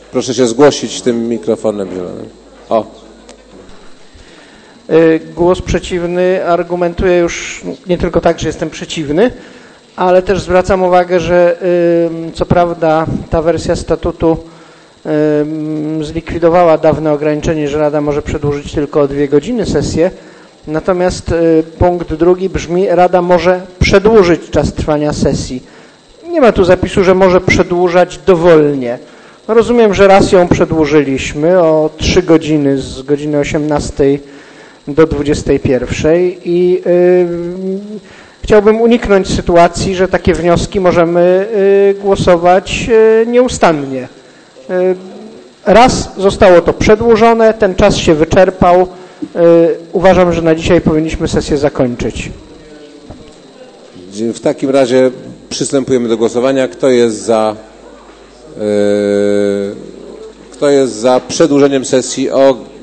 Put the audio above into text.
Proszę się zgłosić tym mikrofonem zielonym. O. Głos przeciwny argumentuje już nie tylko tak, że jestem przeciwny, ale też zwracam uwagę, że co prawda ta wersja statutu zlikwidowała dawne ograniczenie, że Rada może przedłużyć tylko o 2 godziny sesję, natomiast punkt drugi brzmi: Rada może przedłużyć czas trwania sesji. Nie ma tu zapisu, że może przedłużać dowolnie. No rozumiem, że raz ją przedłużyliśmy o 3 godziny, z godziny 18 do 21 i chciałbym uniknąć sytuacji, że takie wnioski możemy głosować nieustannie. Raz zostało to przedłużone, ten czas się wyczerpał. Uważam, że na dzisiaj powinniśmy sesję zakończyć. W takim razie przystępujemy do głosowania. Kto jest za przedłużeniem sesji o